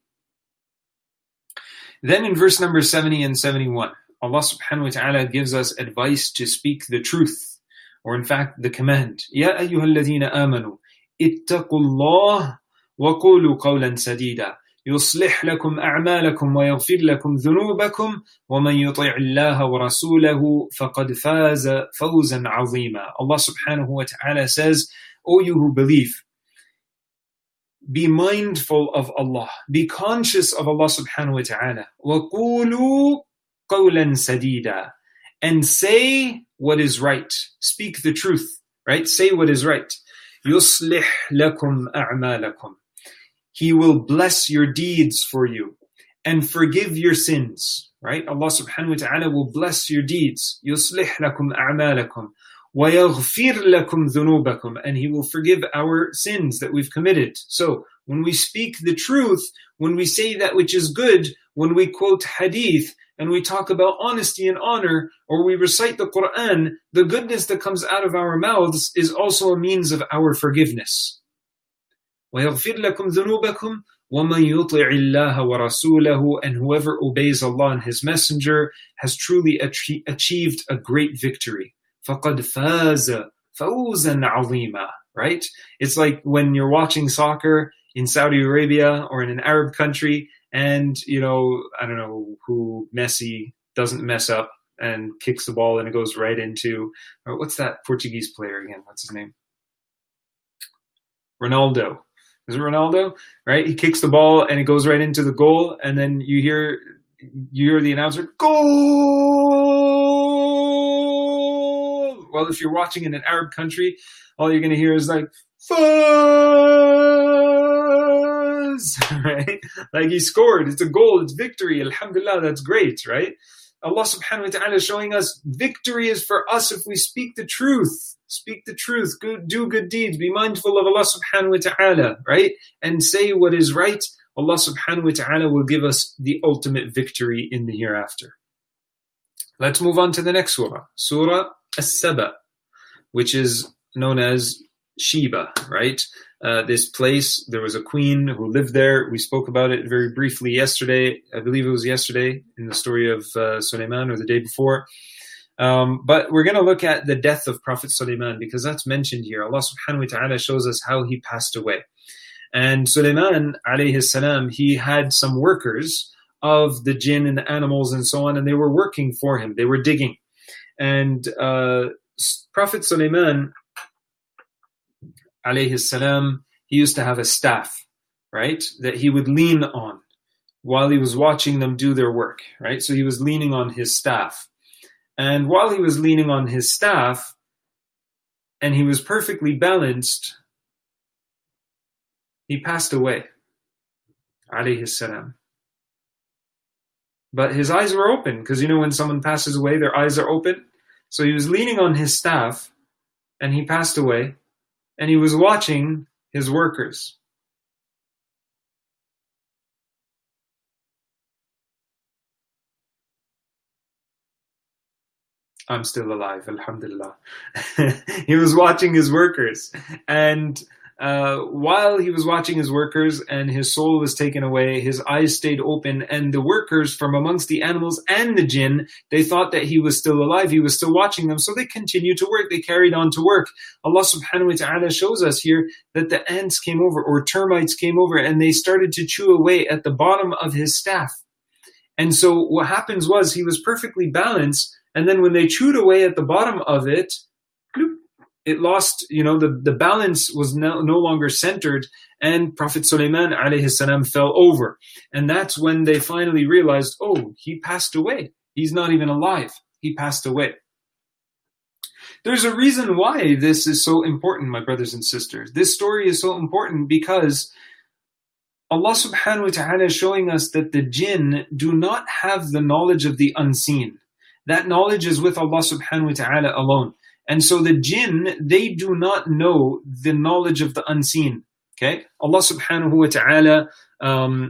Then in verse number seventy and seventy-one, Allah subhanahu wa ta'ala gives us advice to speak the truth, or in fact the command. Ya ayyuhalladhina amanu, ittaqullah wa qulu qawlan sadida, yuslih lakum a'malakum wa yaghfir lakum dhunubakum, wa man yuti' Allah wa rasulahu faqad faza fawzan 'azima. Allah subhanahu wa ta'ala says, O you who believe, be mindful of Allah, be conscious of Allah subhanahu wa ta'ala. Wa qulu qawlan sadida, and say what is right. Speak the truth, right? Say what is right. Yuslih lakum a'malakum. He will bless your deeds for you and forgive your sins, right? Allah subhanahu wa ta'ala will bless your deeds. Yuslih lakum a'malakum wa yaghfir lakum dhunubakum, and He will forgive our sins that we've committed. So when we speak the truth, when we say that which is good, when we quote hadith, and we talk about honesty and honor, or we recite the Quran, the goodness that comes out of our mouths is also a means of our forgiveness. وَيَغْفِرْ لَكُمْ ذُنُوبَكُمْ وَمَنْ يُطِعِ اللَّهَ وَرَسُولَهُ, and whoever obeys Allah and His Messenger has truly ach- achieved a great victory. فَقَدْ فَازَ فَوْزًا عَظِيمًا. Right? It's like when you're watching soccer in Saudi Arabia or in an Arab country, and, you know, I don't know who, Messi doesn't mess up and kicks the ball and it goes right into, or what's that Portuguese player again? What's his name? Ronaldo. Is it Ronaldo? Right? He kicks the ball and it goes right into the goal, and then you hear you hear the announcer, goal! Well, if you're watching in an Arab country, all you're going to hear is like, fuzz! Right? Like he scored. It's a goal. It's victory. Alhamdulillah. That's great, right? Allah subhanahu wa ta'ala is showing us victory is for us if we speak the truth. Speak the truth. Good, do good deeds. Be mindful of Allah subhanahu wa ta'ala, right? And say what is right. Allah subhanahu wa ta'ala will give us the ultimate victory in the hereafter. Let's move on to the next surah. Surah As-Saba, which is known as Sheba, right? Uh, this place, there was a queen who lived there. We spoke about it very briefly yesterday. I believe it was yesterday in the story of uh, Sulaiman, or the day before. Um, but we're going to look at the death of Prophet Sulaiman, because that's mentioned here. Allah subhanahu wa ta'ala shows us how he passed away. And Sulaiman alayhi salam, he had some workers of the jinn and the animals and so on, and they were working for him. They were digging. And uh, Prophet Sulaiman alayhi salam, he used to have a staff, right, that he would lean on while he was watching them do their work, right? So he was leaning on his staff. And while he was leaning on his staff, and he was perfectly balanced, he passed away, alayhi salam. But his eyes were open, because you know when someone passes away, their eyes are open. So he was leaning on his staff, and he passed away, and he was watching his workers. I'm still alive, alhamdulillah. He was watching his workers. And uh, while he was watching his workers and his soul was taken away, his eyes stayed open, and the workers from amongst the animals and the jinn, they thought that he was still alive, he was still watching them, so they continued to work, they carried on to work. Allah subhanahu wa ta'ala shows us here that the ants came over, or termites came over, and they started to chew away at the bottom of his staff. And so what happens was, he was perfectly balanced, and then when they chewed away at the bottom of it, it lost, you know, the, the balance was no, no longer centered, and Prophet Sulaiman alayhi salam fell over. And that's when they finally realized, oh, he passed away. He's not even alive. He passed away. There's a reason why this is so important, my brothers and sisters. This story is so important because Allah subhanahu wa ta'ala is showing us that the jinn do not have the knowledge of the unseen. That knowledge is with Allah subhanahu wa ta'ala alone. And so the jinn, they do not know the knowledge of the unseen. Okay? Allah subhanahu wa ta'ala um,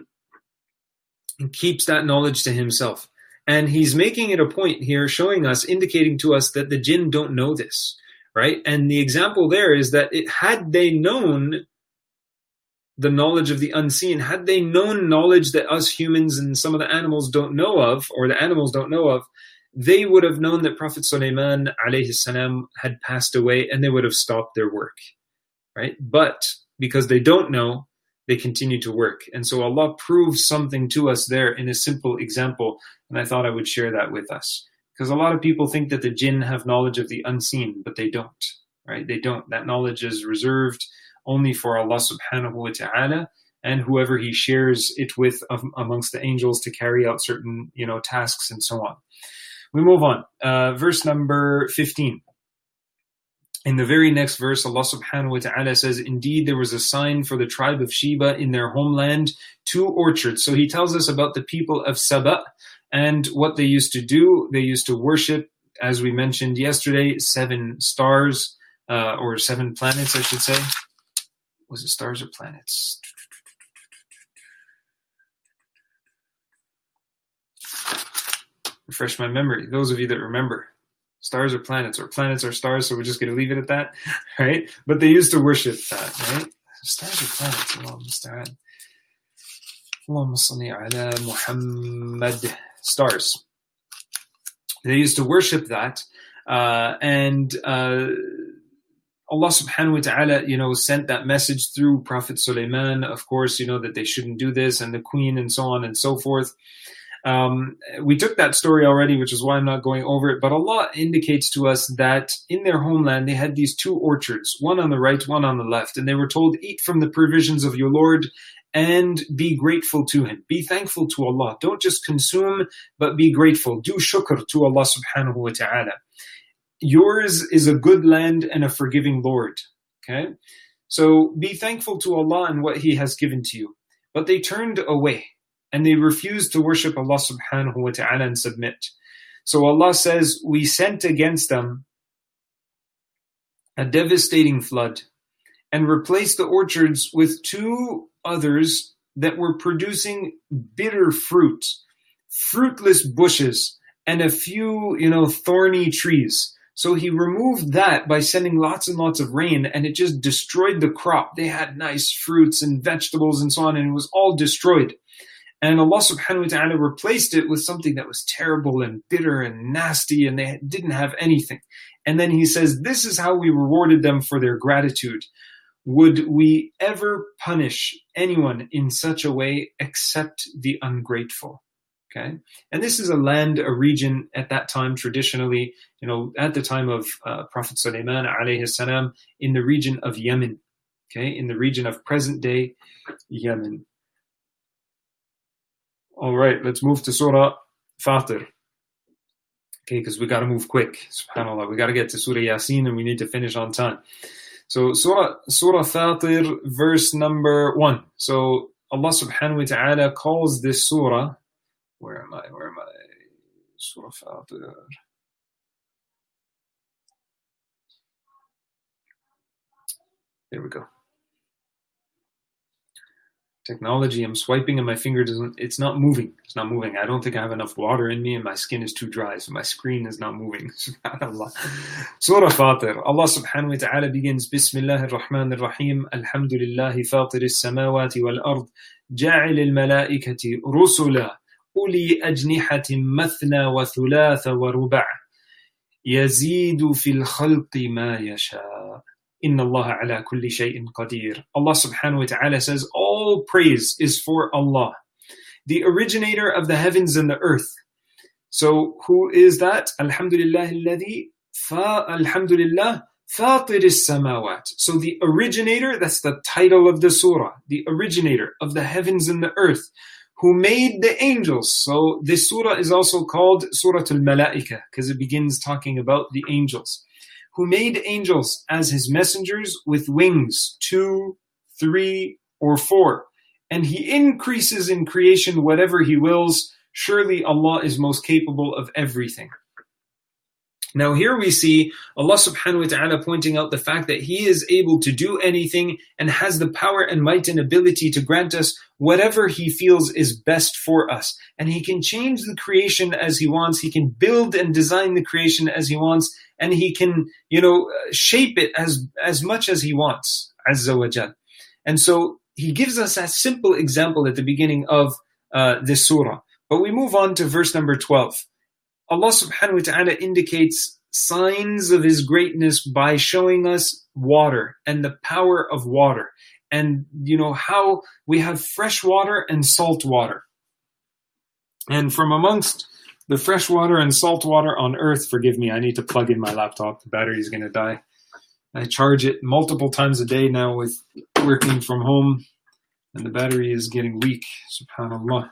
keeps that knowledge to himself. And he's making it a point here, showing us, indicating to us that the jinn don't know this. Right? And the example there is that it, had they known the knowledge of the unseen, had they known knowledge that us humans and some of the animals don't know of, or the animals don't know of, they would have known that Prophet Sulaiman alayhi salam had passed away, and they would have stopped their work, right? But because they don't know, they continue to work. And so Allah proves something to us there in a simple example, and I thought I would share that with us. Because a lot of people think that the jinn have knowledge of the unseen, but they don't, right? They don't. That knowledge is reserved only for Allah subhanahu wa ta'ala, and whoever He shares it with amongst the angels to carry out certain, you know, tasks and so on. We move on. Uh, verse number fifteen. In the very next verse, Allah subhanahu wa ta'ala says, indeed, there was a sign for the tribe of Sheba in their homeland, two orchards. So He tells us about the people of Saba and what they used to do. They used to worship, as we mentioned yesterday, seven stars, uh, or seven planets, I should say. Was it stars or planets? Refresh my memory. Those of you that remember, stars are planets, or planets are stars, so we're just going to leave it at that, right? But they used to worship that, right? Stars are planets. Allahumma musta'an. Allahumma salli ala Muhammad. Stars. They used to worship that, uh, and uh, Allah subhanahu wa ta'ala, you know, sent that message through Prophet Sulaiman, of course, you know, that they shouldn't do this, and the queen, and so on and so forth. Um, we took that story already, which is why I'm not going over it, but Allah indicates to us that in their homeland, they had these two orchards, one on the right, one on the left, and they were told, eat from the provisions of your Lord and be grateful to Him. Be thankful to Allah. Don't just consume, but be grateful. Do shukr to Allah subhanahu wa ta'ala. Yours is a good land and a forgiving Lord. Okay? So be thankful to Allah and what He has given to you. But they turned away. And they refused to worship Allah subhanahu wa ta'ala and submit. So Allah says, we sent against them a devastating flood and replaced the orchards with two others that were producing bitter fruit, fruitless bushes, and a few, you know, thorny trees. So He removed that by sending lots and lots of rain, and it just destroyed the crop. They had nice fruits and vegetables and so on, and it was all destroyed. And Allah subhanahu wa ta'ala replaced it with something that was terrible and bitter and nasty, and they didn't have anything. And then He says, this is how we rewarded them for their gratitude. Would we ever punish anyone in such a way except the ungrateful? Okay? And this is a land, a region at that time, traditionally, you know, at the time of uh, Prophet Sulaiman alayhi salam, in the region of Yemen. Okay? In the region of present-day Yemen. All right, let's move to Surah Fatir. Okay, because we got to move quick. SubhanAllah, we got to get to Surah Yasin, and we need to finish on time. So Surah Surah Fatir, verse number one. So Allah subhanahu wa ta'ala calls this surah. Where am I? Where am I? Surah Fatir. There we go. Technology, I'm swiping and my finger doesn't, it's not moving. It's not moving. I don't think I have enough water in me and my skin is too dry, so my screen is not moving. SubhanAllah. Surah Fatir. Allah subhanahu wa ta'ala begins, Bismillah ar-Rahman ar-Rahim, Alhamdulillahi fatir as-samawati wal-ard, ja'il al-malaikati rusula, uli ajnihatin mathna wa thulatha wa ruba' yazidu fil khalqi ma yasha. Inna Allah ala kulli shay'in qadir. Allah subhanahu wa ta'ala says, all praise is for Allah, the originator of the heavens and the earth. So who is that? Alhamdulillah alladhi fa alhamdulillah fatir as-samawat. So the originator, that's the title of the surah, the originator of the heavens and the earth, who made the angels. So this surah is also called Surah Al-Malaika because it begins talking about the angels. Who made angels as his messengers with wings, two, three, or four. And he increases in creation whatever he wills. Surely Allah is most capable of everything. Now here we see Allah subhanahu wa ta'ala pointing out the fact that He is able to do anything and has the power and might and ability to grant us whatever He feels is best for us. And He can change the creation as He wants. He can build and design the creation as He wants. And He can, you know, shape it as, as much as He wants. Azza wa Jal. And so He gives us a simple example at the beginning of uh, this surah. But we move on to verse number twelve. Allah subhanahu wa ta'ala indicates signs of His greatness by showing us water and the power of water. And, you know, how we have fresh water and salt water. And from amongst the fresh water and salt water on earth, forgive me, I need to plug in my laptop. The battery is going to die. I charge it multiple times a day now with working from home. And the battery is getting weak, subhanAllah.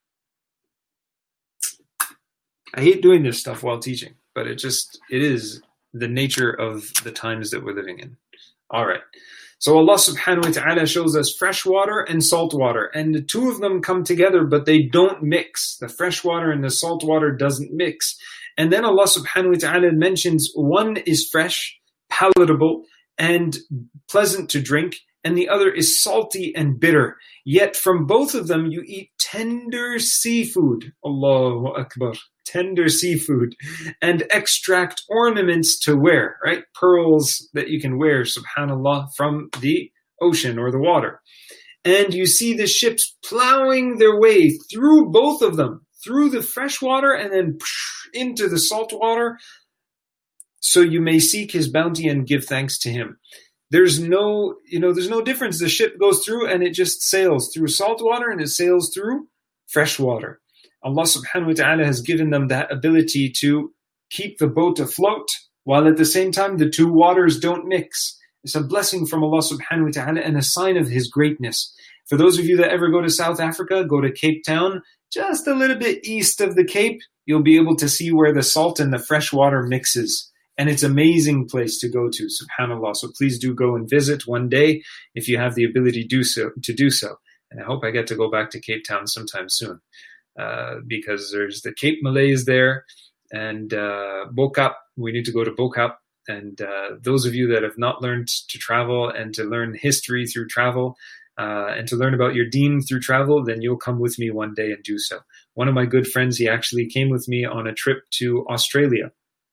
I hate doing this stuff while teaching, but it just, it is the nature of the times that we're living in. All right. So Allah subhanahu wa ta'ala shows us fresh water and salt water, and the two of them come together, but they don't mix. The fresh water and the salt water doesn't mix. And then Allah subhanahu wa ta'ala mentions one is fresh, palatable, and pleasant to drink, and the other is salty and bitter. Yet from both of them you eat tender seafood. Allahu Akbar. Tender seafood. And extract ornaments to wear, right? Pearls that you can wear, subhanAllah, from the ocean or the water. And you see the ships plowing their way through both of them, through the fresh water and then into the salt water, so you may seek His bounty and give thanks to Him. There's no, you know, there's no difference. The ship goes through and it just sails through salt water and it sails through fresh water. Allah subhanahu wa ta'ala has given them that ability to keep the boat afloat, while at the same time the two waters don't mix. It's a blessing from Allah subhanahu wa ta'ala and a sign of His greatness. For those of you that ever go to South Africa, go to Cape Town, just a little bit east of the Cape, you'll be able to see where the salt and the fresh water mixes. And it's an amazing place to go to, subhanAllah. So please do go and visit one day if you have the ability to do so. To do so. And I hope I get to go back to Cape Town sometime soon. Uh, because there's the Cape Malays there and uh, Bokap. We need to go to Bokap. And uh, those of you that have not learned to travel and to learn history through travel uh, and to learn about your deen through travel, then you'll come with me one day and do so. One of my good friends, he actually came with me on a trip to Australia.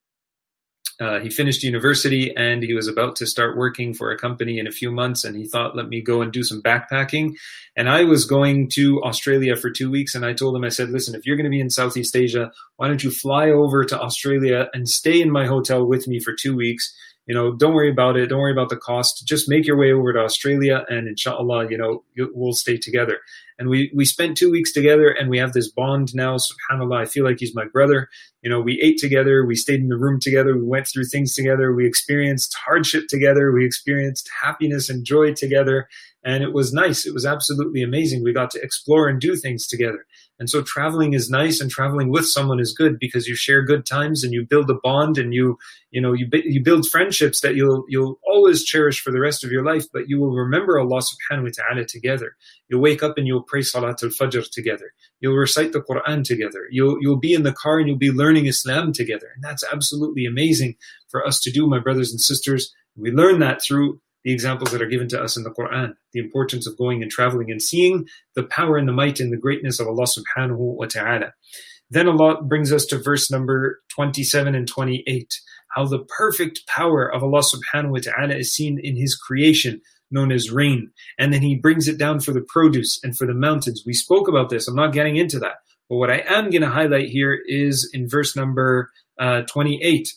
Uh, he finished university and he was about to start working for a company in a few months, and he thought, let me go and do some backpacking. And I was going to Australia for two weeks and I told him, I said, listen, if you're going to be in Southeast Asia, why don't you fly over to Australia and stay in my hotel with me for two weeks? You know, don't worry about it. Don't worry about the cost. Just make your way over to Australia and inshallah, you know, we'll stay together. And we, we spent two weeks together and we have this bond now. SubhanAllah, I feel like he's my brother. You know, we ate together. We stayed in the room together. We went through things together. We experienced hardship together. We experienced happiness and joy together. And it was nice. It was absolutely amazing. We got to explore and do things together. And so traveling is nice, and traveling with someone is good because you share good times and you build a bond, and you, you know, you you build friendships that you'll you'll always cherish for the rest of your life. But you will remember Allah subhanahu wa ta'ala together. You'll wake up and you'll pray Salatul Fajr together. You'll recite the Quran together. You'll you'll be in the car and you'll be learning Islam together. And that's absolutely amazing for us to do, my brothers and sisters. We learn that through the examples that are given to us in the Quran, the importance of going and traveling and seeing the power and the might and the greatness of Allah subhanahu wa ta'ala. Then Allah brings us to verse number twenty-seven and twenty-eight, how the perfect power of Allah subhanahu wa ta'ala is seen in His creation, known as rain. And then He brings it down for the produce and for the mountains. We spoke about this. I'm not getting into that. But what I am going to highlight here is in verse number uh, twenty-eight.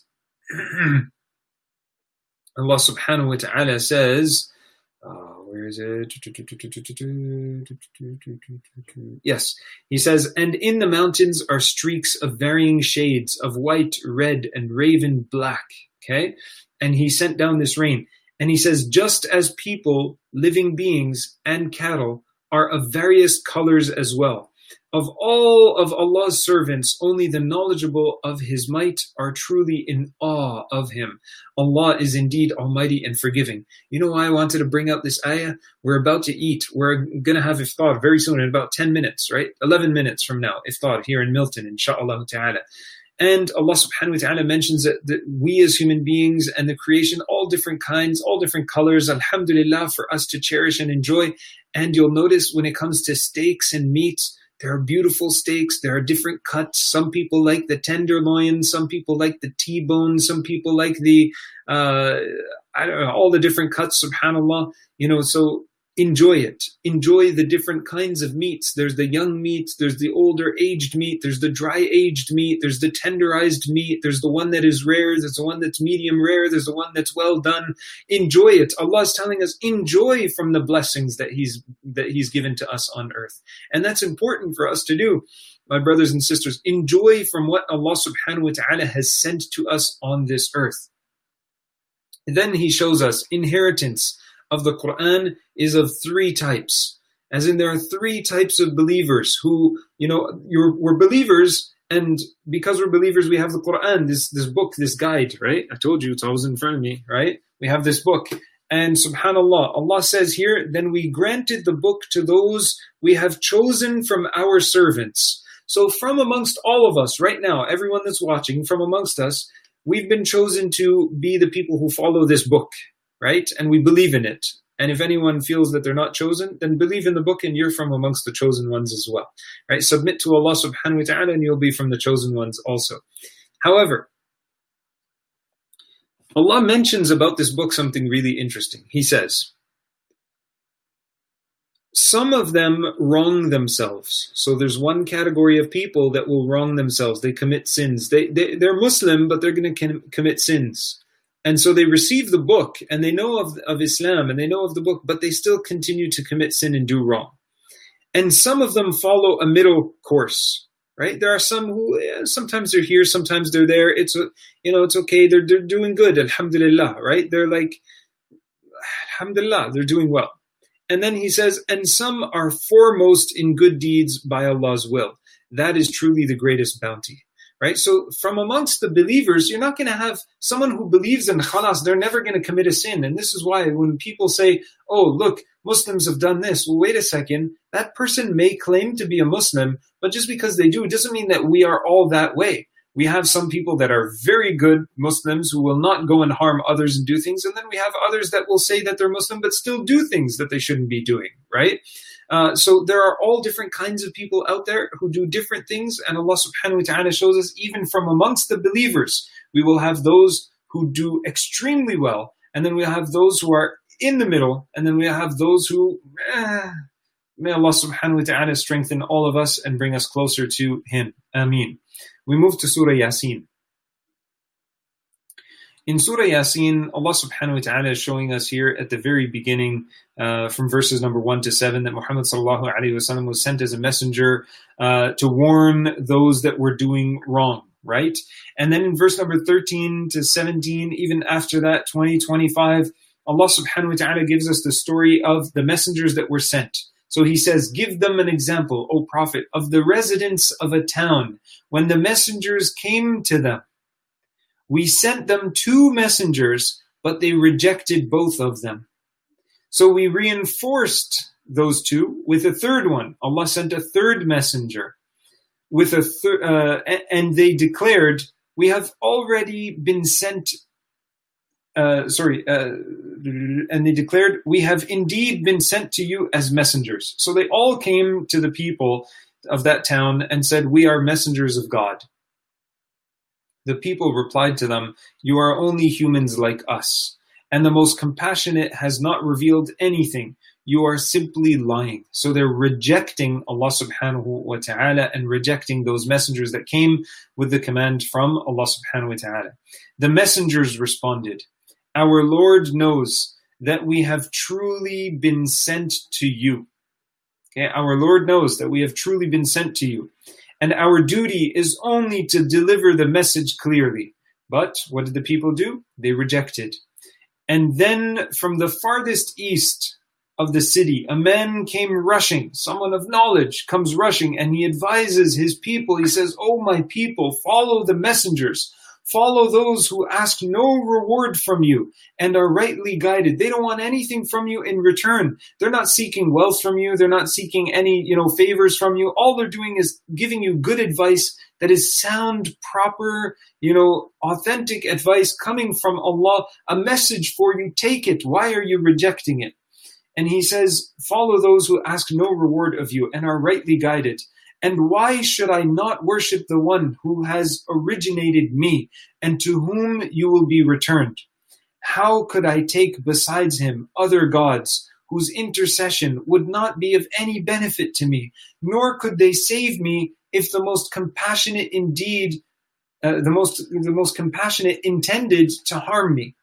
Allah subhanahu wa ta'ala says, uh, where is it? Yes, He says, and in the mountains are streaks of varying shades of white, red, and raven black. Okay? And He sent down this rain. And He says, just as people, living beings, and cattle are of various colors as well. Of all of Allah's servants, only the knowledgeable of His might are truly in awe of Him. Allah is indeed Almighty and forgiving. You know why I wanted to bring out this ayah? We're about to eat. We're going to have iftar very soon, in about ten minutes, right? eleven minutes from now, iftar here in Milton, inshaAllah ta'ala. And Allah subhanahu wa ta'ala mentions that, that we as human beings and the creation, all different kinds, all different colors, alhamdulillah, for us to cherish and enjoy. And you'll notice when it comes to steaks and meats, there are beautiful steaks. There are different cuts. Some people like the tenderloin. Some people like the T-bone. Some people like the, uh, I don't know, all the different cuts, subhanAllah. You know, so enjoy it. Enjoy the different kinds of meats. There's the young meat. There's the older aged meat. There's the dry aged meat. There's the tenderized meat. There's the one that is rare. There's the one that's medium rare. There's the one that's well done. Enjoy it. Allah is telling us, enjoy from the blessings that He's that He's given to us on earth. And that's important for us to do, my brothers and sisters. Enjoy from what Allah subhanahu wa ta'ala has sent to us on this earth. And then He shows us inheritance of the Quran is of three types. As in, there are three types of believers who, you know, you're, we're believers, and because we're believers, we have the Quran, this, this book, this guide, right? I told you, it's always in front of me, right? We have this book. And subhanAllah, Allah says here, then we granted the book to those we have chosen from our servants. So from amongst all of us right now, everyone that's watching, from amongst us, we've been chosen to be the people who follow this book. Right? And we believe in it. And if anyone feels that they're not chosen, then believe in the book and you're from amongst the chosen ones as well. Right? Submit to Allah subhanahu wa ta'ala and you'll be from the chosen ones also. However, Allah mentions about this book something really interesting. He says, some of them wrong themselves. So there's one category of people that will wrong themselves. They commit sins. They, they, they're Muslim, but they're going to com- commit sins. And so they receive the book and they know of, of Islam and they know of the book, but they still continue to commit sin and do wrong. And some of them follow a middle course, right? There are some who eh, sometimes they're here, sometimes they're there. It's, you know, it's okay. They're, they're doing good. Alhamdulillah, right? They're like, alhamdulillah, they're doing well. And then He says, and some are foremost in good deeds by Allah's will. That is truly the greatest bounty. Right? So from amongst the believers, you're not going to have someone who believes in khalas, they're never going to commit a sin. And this is why when people say, oh, look, Muslims have done this. Well, wait a second. That person may claim to be a Muslim, but just because they do, it doesn't mean that we are all that way. We have some people that are very good Muslims who will not go and harm others and do things. And then we have others that will say that they're Muslim, but still do things that they shouldn't be doing, right? Uh, so there are all different kinds of people out there who do different things. And Allah subhanahu wa ta'ala shows us even from amongst the believers, we will have those who do extremely well. And then we'll have those who are in the middle. And then we'll have those who, eh, may Allah subhanahu wa ta'ala strengthen all of us and bring us closer to Him. Ameen. We move to Surah Yasin. In Surah Yasin, Allah subhanahu wa ta'ala is showing us here at the very beginning, uh, from verses number one to seven, that Muhammad sallallahu alayhi wa sallam was sent as a messenger uh, to warn those that were doing wrong, right? And then in verse number thirteen to seventeen, even after that, twenty, twenty-five, Allah subhanahu wa ta'ala gives us the story of the messengers that were sent. So He says, give them an example, O Prophet, of the residents of a town when the messengers came to them. We sent them two messengers, but they rejected both of them. So we reinforced those two with a third one. Allah sent a third messenger with a thir- uh, and they declared, we have already been sent, uh, sorry, uh, and they declared, we have indeed been sent to you as messengers. So they all came to the people of that town and said, we are messengers of God. The people replied to them, you are only humans like us, and the most compassionate has not revealed anything. You are simply lying. So they're rejecting Allah subhanahu wa ta'ala and rejecting those messengers that came with the command from Allah subhanahu wa ta'ala. The messengers responded, our Lord knows that we have truly been sent to you. Okay, our Lord knows that we have truly been sent to you. And our duty is only to deliver the message clearly. But what did the people do? They rejected. And then from the farthest east of the city, a man came rushing, someone of knowledge comes rushing, and he advises his people. He says, oh my people, follow the messengers. Follow those who ask no reward from you and are rightly guided. They don't want anything from you in return. They're not seeking wealth from you. They're not seeking any, you know, favors from you. All they're doing is giving you good advice that is sound, proper, you know, authentic advice coming from Allah, a message for you. Take it. Why are you rejecting it? And he says, follow those who ask no reward of you and are rightly guided. And why should I not worship the one who has originated me and to whom you will be returned? How could I take besides him other gods whose intercession would not be of any benefit to me, nor could they save me if the most compassionate indeed, uh, the most the most compassionate intended to harm me?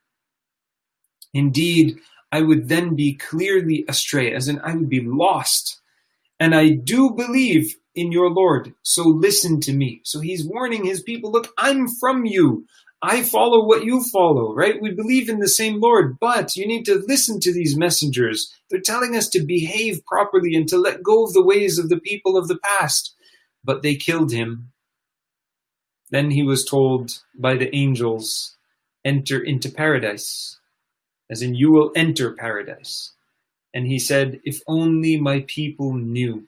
Indeed, I would then be clearly astray, as in I would be lost. And I do believe in your Lord, so listen to me. So he's warning his people, look, I'm from you. I follow what you follow, right? We believe in the same Lord, but you need to listen to these messengers. They're telling us to behave properly and to let go of the ways of the people of the past. But they killed him. Then he was told by the angels, enter into paradise. As in, you will enter paradise. And he said, if only my people knew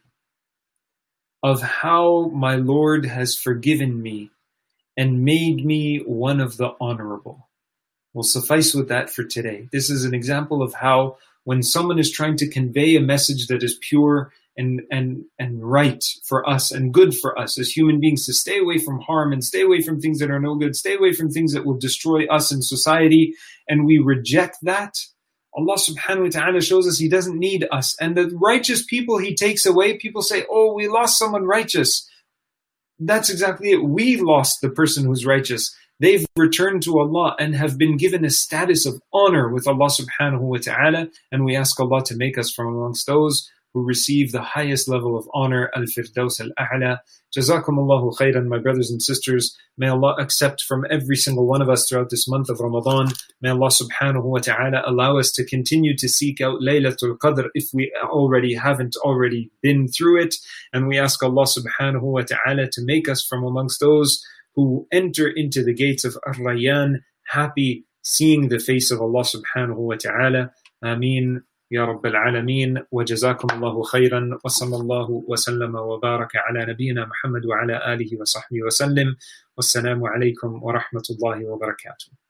of how my Lord has forgiven me and made me one of the honorable. We'll suffice with that for today. This is an example of how when someone is trying to convey a message that is pure and, and, and right for us and good for us as human beings, to stay away from harm and stay away from things that are no good, stay away from things that will destroy us in society, and we reject that, Allah subhanahu wa ta'ala shows us he doesn't need us. And the righteous people he takes away, people say, oh, we lost someone righteous. That's exactly it. We lost the person who's righteous. They've returned to Allah and have been given a status of honor with Allah subhanahu wa ta'ala. And we ask Allah to make us from amongst those who receive the highest level of honor, al-firdaus al-a'la. Jazakumullahu khairan, my brothers and sisters. May Allah accept from every single one of us throughout this month of Ramadan. May Allah subhanahu wa ta'ala allow us to continue to seek out Laylatul Qadr if we already haven't already been through it. And we ask Allah subhanahu wa ta'ala to make us from amongst those who enter into the gates of Ar-Rayyan happy, seeing the face of Allah subhanahu wa ta'ala. Ameen. يا رب العالمين وجزاكم الله خيرا وصلى الله وسلم وبارك على نبينا محمد وعلى آله وصحبه وسلم والسلام عليكم ورحمة الله وبركاته.